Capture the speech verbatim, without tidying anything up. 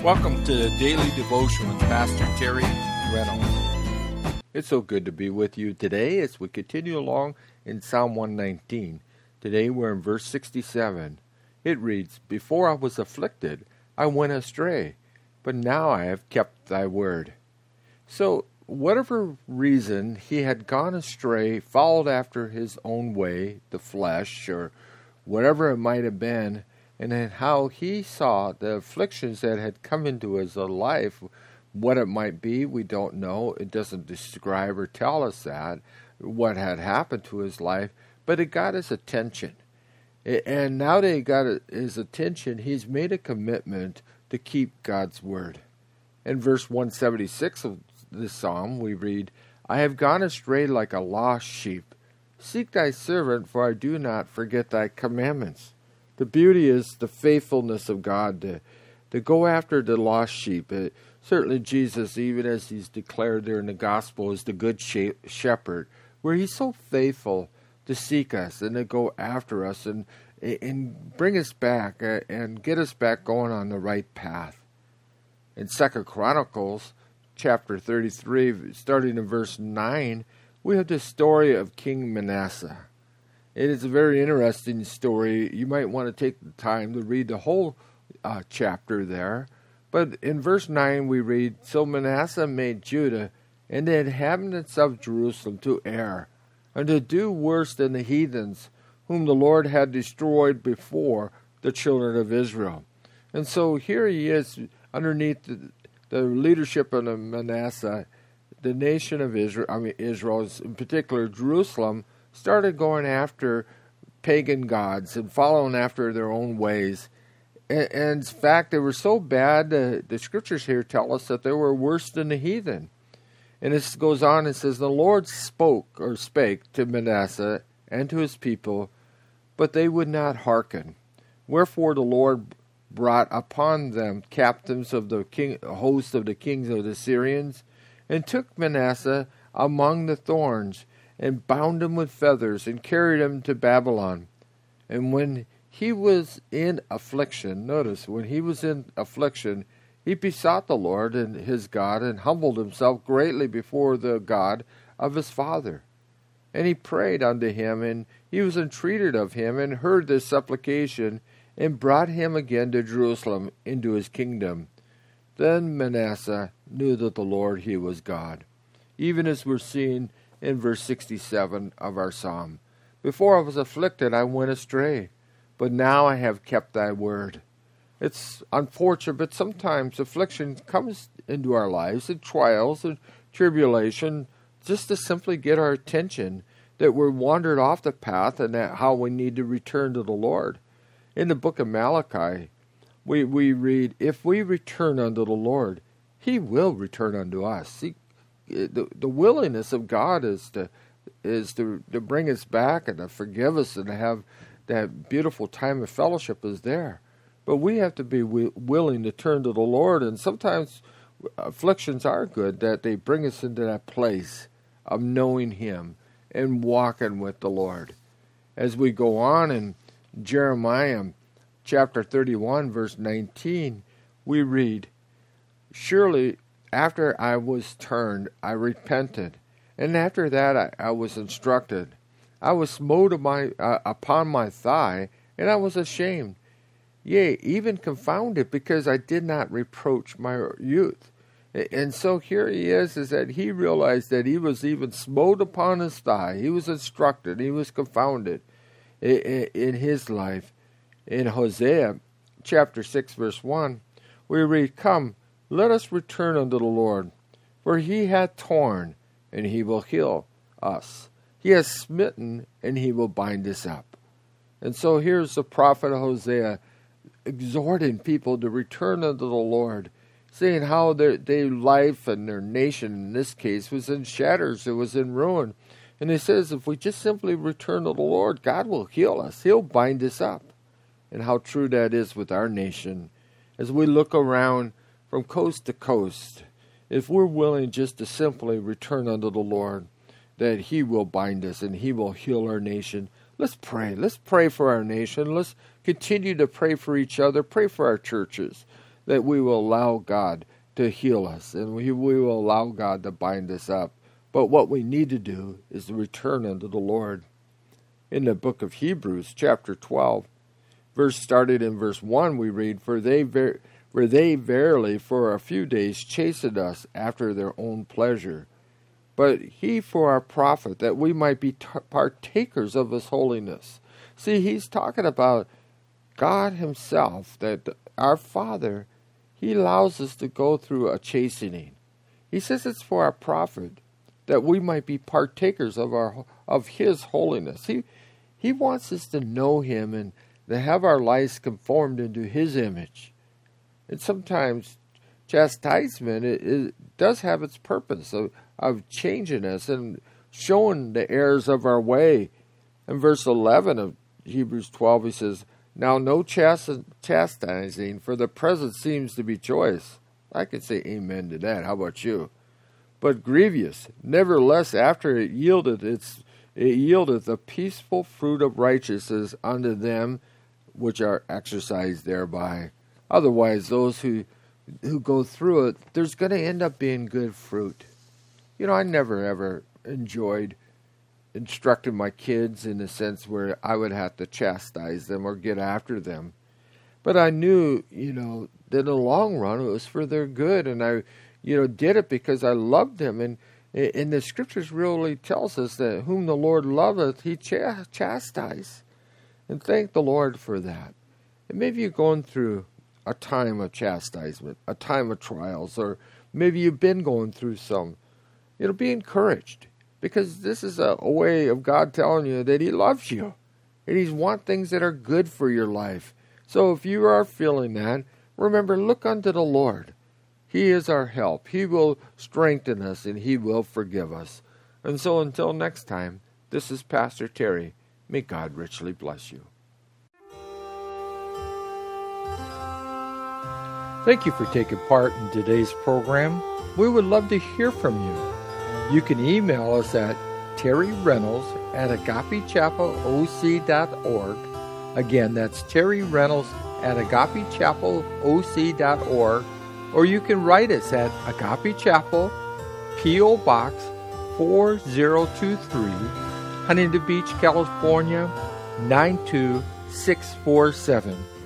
Welcome to the Daily Devotion with Pastor Terry Reynolds. It's so good to be with you today as we continue along in Psalm one nineteen. Today we're in verse sixty-seven. It reads, "Before I was afflicted, I went astray, but now I have kept thy word." So, whatever reason he had gone astray, followed after his own way, the flesh, or whatever it might have been, and then how he saw the afflictions that had come into his life, what it might be, we don't know. It doesn't describe or tell us that, what had happened to his life, but it got his attention. And now that it got his attention, he's made a commitment to keep God's word. In verse one seventy-six of this psalm, we read, "I have gone astray like a lost sheep. Seek thy servant, for I do not forget thy commandments." The beauty is the faithfulness of God to, to go after the lost sheep. Uh, certainly Jesus, even as he's declared there in the gospel, is the good shepherd, where he's so faithful to seek us and to go after us and, and bring us back uh, and get us back going on the right path. In Second Chronicles chapter thirty-three, starting in verse nine, we have the story of King Manasseh. It is a very interesting story. You might want to take the time to read the whole uh, chapter there. But in verse nine we read, "So Manasseh made Judah and the inhabitants of Jerusalem to err, and to do worse than the heathens, whom the Lord had destroyed before the children of Israel." And so here he is underneath the, the leadership of Manasseh. The nation of Israel, I mean Israel, in particular Jerusalem, started going after pagan gods and following after their own ways. And, and in fact, they were so bad, uh, the scriptures here tell us that they were worse than the heathen. And this goes on and says, "The Lord spoke or spake to Manasseh and to his people, but they would not hearken. Wherefore the Lord brought upon them captains of the king, host of the kings of the Syrians, and took Manasseh among the thorns, and bound him with feathers, and carried him to Babylon. And when he was in affliction," notice, when he was in affliction, "he besought the Lord and his God, and humbled himself greatly before the God of his father. And he prayed unto him, and he was entreated of him, and heard this supplication, and brought him again to Jerusalem into his kingdom. Then Manasseh knew that the Lord, he was God." Even as we're seeing in verse sixty-seven of our psalm. "Before I was afflicted, I went astray, but now I have kept thy word." It's unfortunate, but sometimes affliction comes into our lives, and trials and tribulation, just to simply get our attention, that we're wandered off the path and that how we need to return to the Lord. In the book of Malachi, we, we read, "If we return unto the Lord, he will return unto us." See, The, the willingness of God is to is to, to bring us back and to forgive us and to have that beautiful time of fellowship is there. But we have to be w- willing to turn to the Lord, and sometimes afflictions are good, that they bring us into that place of knowing him and walking with the Lord. As we go on in Jeremiah chapter thirty-one, verse nineteen, we read, "Surely after I was turned, I repented, and after that I, I was instructed. I was smote my, uh, upon my thigh, and I was ashamed, yea, even confounded, because I did not reproach my youth." And so here he is, is that he realized that he was even smote upon his thigh. He was instructed, he was confounded in, in his life. In Hosea chapter six, verse one, we read, "Come, let us return unto the Lord, for he hath torn, and he will heal us. He has smitten, and he will bind us up." And so here's the prophet Hosea exhorting people to return unto the Lord, saying how their, their life and their nation, in this case, was in shatters, it was in ruin. And he says, if we just simply return to the Lord, God will heal us. He'll bind us up. And how true that is with our nation. As we look around from coast to coast, if we're willing just to simply return unto the Lord, that he will bind us and he will heal our nation. Let's pray. Let's pray for our nation. Let's continue to pray for each other. Pray for our churches, that we will allow God to heal us, and we, we will allow God to bind us up. But what we need to do is to return unto the Lord. In the book of Hebrews, chapter twelve, verse started in verse one, we read, For they, ver- for they verily for a few days chastened us after their own pleasure. But he for our profit, that we might be t- partakers of his holiness. See, he's talking about God himself, that our Father, he allows us to go through a chastening. He says it's for our profit, that we might be partakers of our of his holiness. He he wants us to know him and to have our lives conformed into his image. And sometimes chastisement it, it does have its purpose of, of changing us and showing the errors of our way. In verse eleven of Hebrews twelve, he says, Now no chast- chastising, for the present seems to be joyous. I could say amen to that. How about you? But grievous. Nevertheless, after it yielded its, it yieldeth the peaceful fruit of righteousness unto them which are exercised thereby. Otherwise, those who who go through it, there's going to end up being good fruit. You know, I never ever enjoyed instructing my kids in a sense where I would have to chastise them or get after them. But I knew, you know, that in the long run it was for their good, and I, you know, did it because I loved them. And and the scriptures really tells us that whom the Lord loveth, he ch- chastise. And thank the Lord for that. And maybe you're going through a time of chastisement, a time of trials, or maybe you've been going through some. You know, be encouraged, because this is a, a way of God telling you that he loves you, and he wants things that are good for your life. So if you are feeling that, remember, look unto the Lord. He is our help. He will strengthen us, and he will forgive us. And so until next time, this is Pastor Terry. May God richly bless you. Thank you for taking part in today's program. We would love to hear from you. You can email us at Terry Reynolds at agape chapel o c dot org. Again, that's Terry Reynolds at agape chapel o c dot org. Or you can write us at Agape Chapel, P O. Box four zero two three, Huntington Beach, California, nine two six four seven.